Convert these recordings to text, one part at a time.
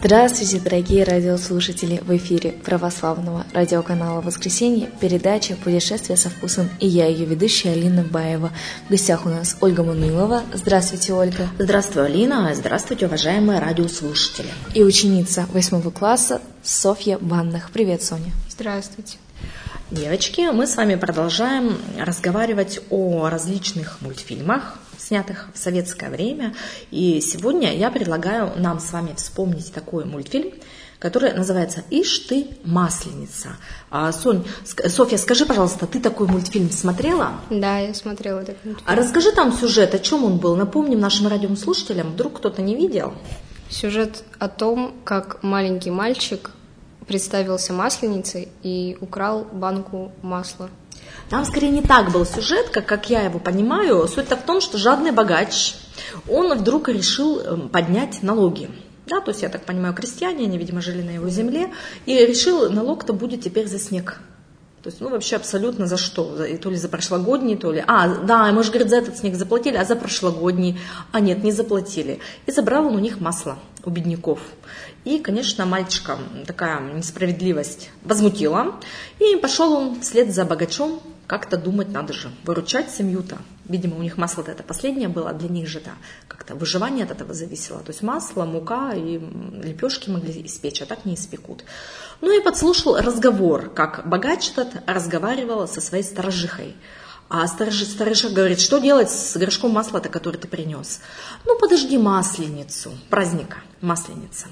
Здравствуйте, дорогие радиослушатели! В эфире православного радиоканала «Воскресенье» передача «Путешествие со вкусом» и я, ее ведущая Алина Баева. В гостях у нас Ольга Мануилова. Здравствуйте, Ольга. Здравствуй, Алина. Здравствуйте, уважаемые радиослушатели. И ученица 8 класса Софья Банных. Привет, Соня. Здравствуйте. Девочки, мы с вами продолжаем разговаривать о различных мультфильмах, снятых в советское время. И сегодня я предлагаю нам с вами вспомнить такой мультфильм, который называется «Ишь ты, масленица». Софья, скажи, пожалуйста, ты такой мультфильм смотрела? Да, я смотрела этот мультфильм. А расскажи там сюжет, о чем он был. Напомним нашим радиослушателям, вдруг кто-то не видел. Сюжет о том, как маленький мальчик представился масленицей и украл банку масла. Там скорее не так был сюжет, как я его понимаю. Суть-то в том, что жадный богач, он вдруг решил поднять налоги. Да, то есть, я так понимаю, крестьяне, они, видимо, жили на его земле, и решил, налог-то будет теперь за снег. То есть, вообще абсолютно за что? То ли за прошлогодний, то ли... мы же, говорит, за этот снег заплатили, а за прошлогодний... нет, не заплатили. И забрал он у них масло, у бедняков. И, конечно, мальчика такая несправедливость возмутила. И пошел он вслед за богачом, как-то думать надо же, выручать семью-то. Видимо, у них масло-то это последнее было, а для них же как-то выживание от этого зависело. То есть масло, мука и лепешки могли испечь, а так не испекут. И подслушал разговор, как богач этот разговаривал со своей сторожихой. А сторожиха говорит, что делать с горшком масла-то, который ты принес? Подожди масленицу, праздника, масленица.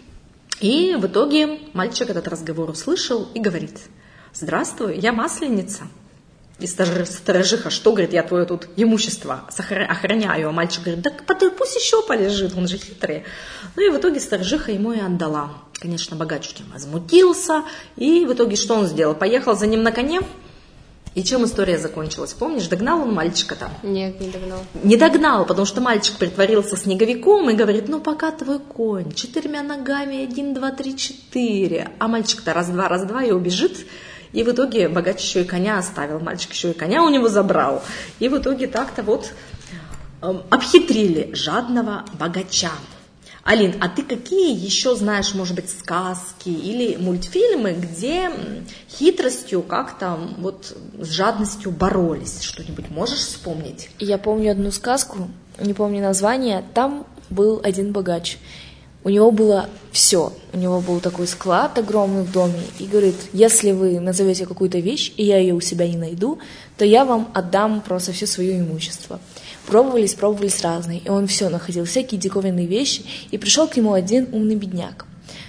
И в итоге мальчик этот разговор услышал и говорит: здравствуй, я масленица. И сторожиха, что, говорит, я твое тут имущество охраняю. А мальчик говорит, да пусть еще полежит, он же хитрый. И в итоге сторожиха ему и отдала. Конечно, богач очень возмутился. И в итоге что он сделал? Поехал за ним на коне. И чем история закончилась? Помнишь, догнал он мальчика-то? Нет, не догнал. Не догнал, потому что мальчик притворился снеговиком и говорит, пока твой конь 4 ногами, 1, 2, 3, 4. А мальчик-то раз-два и убежит. И в итоге богач еще и коня оставил, мальчик еще и коня у него забрал. И в итоге так-то обхитрили жадного богача. Алин, а ты какие еще знаешь, может быть, сказки или мультфильмы, где хитростью как-то с жадностью боролись? Что-нибудь можешь вспомнить? Я помню одну сказку, не помню название, там был один богач. У него было все. У него был такой склад огромный в доме. И говорит, если вы назовете какую-то вещь, и я ее у себя не найду, то я вам отдам просто все свое имущество. Пробовались разные. И он все находил, всякие диковинные вещи. И пришел к нему один умный бедняк.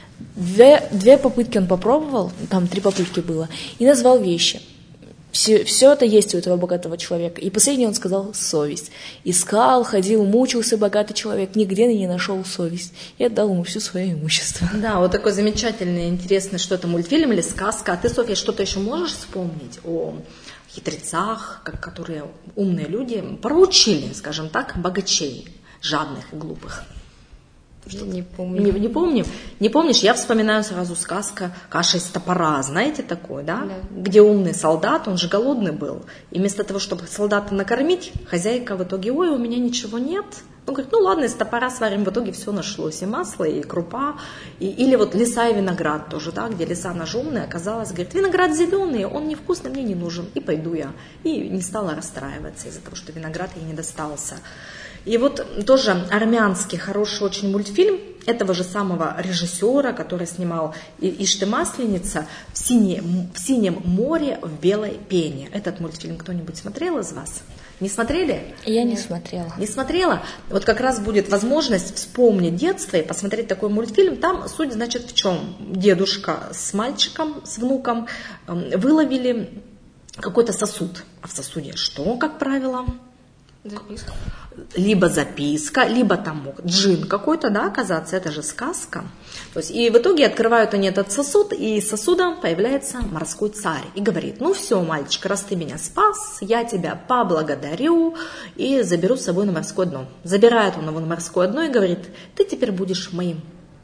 Две попытки он попробовал, там 3 попытки было, и назвал вещи. Все это есть у этого богатого человека. И последний он сказал совесть. Искал, ходил, мучился богатый человек, нигде не нашел совесть. И отдал ему все свое имущество. Да, такой замечательный, интересный, что это мультфильм или сказка. А ты, Софья, что-то еще можешь вспомнить о хитрецах, которые умные люди проучили, скажем так, богачей, жадных и глупых? Не помню. Не помнишь? Я вспоминаю сразу сказка «Каша из топора». Знаете такое, да? Да. Где умный солдат, он же голодный был. И вместо того, чтобы солдата накормить, хозяйка в итоге, у меня ничего нет. Он говорит, ладно, из топора сварим. В итоге все нашлось. И масло, и крупа. Или лиса и виноград тоже, да, где лиса ножомная оказалась. Говорит, виноград зеленый, он невкусный, мне не нужен. И пойду я. И не стала расстраиваться из-за того, что виноград ей не достался. И тоже армянский хороший очень мультфильм этого же самого режиссера, который снимал «Ишь ты, масленица» в синем море в белой пене. Этот мультфильм кто-нибудь смотрел из вас? Не смотрели? Я не смотрела. Не смотрела? Как раз будет возможность вспомнить детство и посмотреть такой мультфильм. Там суть, в чем? Дедушка с мальчиком, с внуком выловили какой-то сосуд. А в сосуде что, как правило? Записка. Либо записка, либо там мог джин какой-то, да, оказаться, это же сказка. То есть, и в итоге открывают они этот сосуд, и из сосуда появляется морской царь. И говорит, все, мальчик, раз ты меня спас, я тебя поблагодарю и заберу с собой на морское дно. Забирает он его на морское дно и говорит, ты теперь будешь моим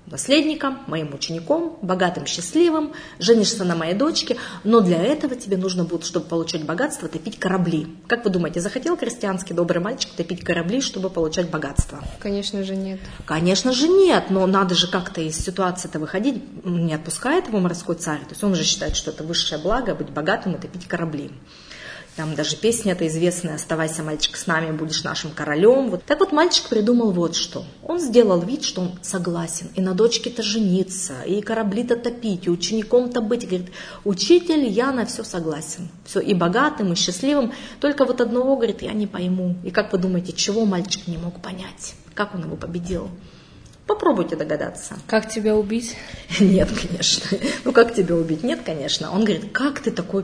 наследником, моим учеником, богатым, счастливым, женишься на моей дочке, но для этого тебе нужно будет, чтобы получать богатство, топить корабли. Как вы думаете, захотел крестьянский добрый мальчик топить корабли, чтобы получать богатство? Конечно же нет. Конечно же нет, но надо же как-то из ситуации-то выходить. Не отпускает его морской царь, то есть он же считает, что это высшее благо, быть богатым и топить корабли. Там даже песня эта известная «Оставайся, мальчик, с нами, будешь нашим королем». Вот. Так вот мальчик придумал вот что. Он сделал вид, что он согласен и на дочке-то жениться, и корабли-то топить, и учеником-то быть. И говорит: учитель, я на все согласен. Все, и богатым, и счастливым. Только вот одного, говорит, я не пойму. И как вы думаете, чего мальчик не мог понять? Как он его победил? Попробуйте догадаться. Как тебя убить? Нет, конечно. Ну как тебя убить? Нет, конечно. Он говорит: как ты такой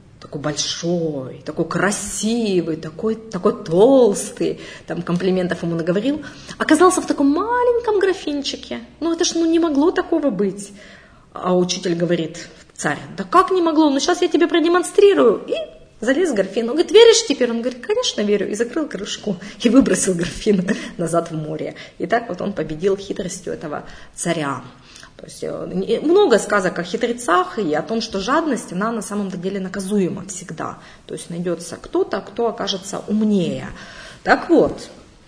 большой, такой красивый, такой толстый, там комплиментов ему наговорил, оказался в таком маленьком графинчике. Ну это ж не могло такого быть. А учитель говорит, царь: да как не могло, ну сейчас я тебе продемонстрирую. И залез в графин. Он говорит: веришь теперь? Он говорит: конечно, верю. И закрыл крышку, и выбросил графин назад в море. И так вот он победил хитростью этого царя. То есть много сказок о хитрецах и о том, что жадность, она на самом деле наказуема всегда. То есть найдется кто-то, кто окажется умнее. Так вот,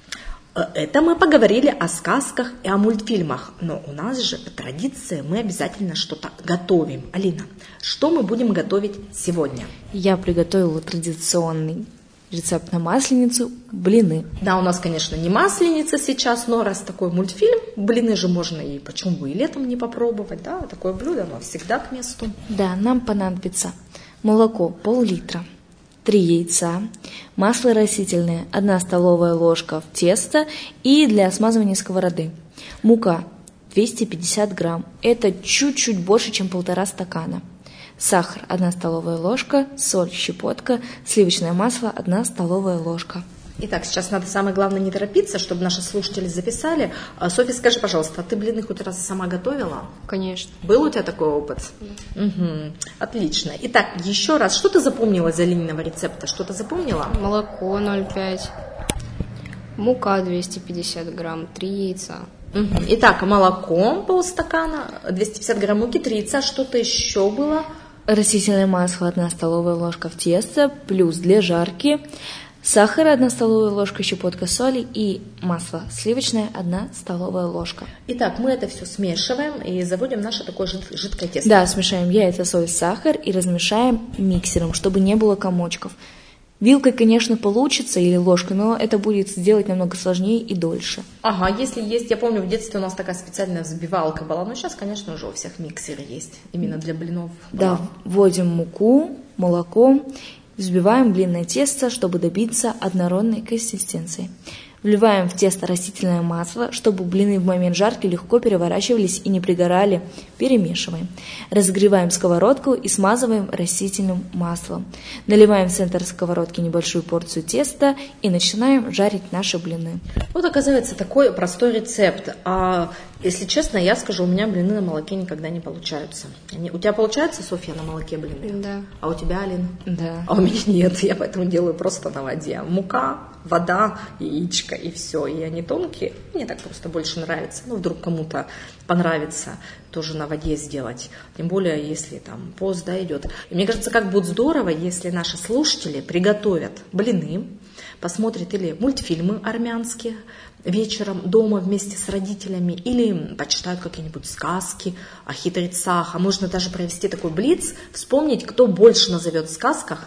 это мы поговорили о сказках и о мультфильмах. Но у нас же по традиции мы обязательно что-то готовим. Алина, что мы будем готовить сегодня? Я приготовила традиционный рецепт на масленицу – блины. Да, у нас, конечно, не масленица сейчас, но раз такой мультфильм, блины же можно и почему бы и летом не попробовать, да, такое блюдо, оно всегда к месту. Да, нам понадобится молоко пол-литра, 3 яйца, масло растительное, 1 столовая ложка в тесто и для смазывания сковороды. Мука 250 грамм, это чуть-чуть больше, чем 1,5 стакана. Сахар 1 столовая ложка, соль, щепотка, сливочное масло 1 столовая ложка. Итак, сейчас надо самое главное не торопиться, чтобы наши слушатели записали. Софья, скажи, пожалуйста, а ты блины хоть раз сама готовила? Конечно. Был у тебя такой опыт? Да. Угу. Отлично. Итак, еще раз, что ты запомнила из Алининого рецепта? Что-то запомнила? Молоко 0,5, мука 250 грамм, 3 яйца. Угу. Итак, молоко полстакана, 250 грамм муки, 3 яйца, что-то еще было? Растительное масло 1 столовая ложка в тесто, плюс для жарки, сахар 1 столовая ложка, щепотка соли и масло сливочное 1 столовая ложка. Итак, мы это все смешиваем и заводим наше такое жидкое тесто. Да, смешаем яйца, соль, сахар и размешаем миксером, чтобы не было комочков. Вилкой, конечно, получится или ложкой, но это будет сделать намного сложнее и дольше. Ага, если есть, я помню, в детстве у нас такая специальная взбивалка была, но сейчас, конечно, уже у всех миксеры есть, именно для блинов. Да, вводим муку, молоко, взбиваем блинное тесто, чтобы добиться однородной консистенции. Вливаем в тесто растительное масло, чтобы блины в момент жарки легко переворачивались и не пригорали. Перемешиваем. Разогреваем сковородку и смазываем растительным маслом. Наливаем в центр сковородки небольшую порцию теста и начинаем жарить наши блины. Вот, оказывается, такой простой рецепт. А если честно, я скажу, у меня блины на молоке никогда не получаются. У тебя получается, Софья, на молоке блины? Да. А у тебя, Алин? Да. А у меня нет, я поэтому делаю просто на воде. Мука, вода, яичко и все. И они тонкие, мне так просто больше нравится. Ну, вдруг кому-то понравится тоже на воде сделать. Тем более, если там пост, да, идет. И мне кажется, как будет здорово, если наши слушатели приготовят блины, посмотрят или мультфильмы армянские вечером дома вместе с родителями, или почитают какие-нибудь сказки о хитрецах, а можно даже провести такой блиц, вспомнить, кто больше назовет сказок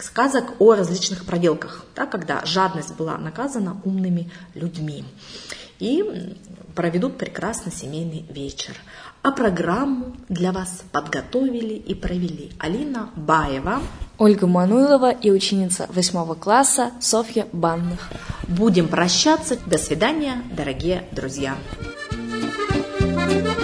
о различных проделках, да, когда жадность была наказана умными людьми. И проведут прекрасный семейный вечер. А программу для вас подготовили и провели Алина Баева, Ольга Мануйлова и ученица 8 класса Софья Банных. Будем прощаться. До свидания, дорогие друзья.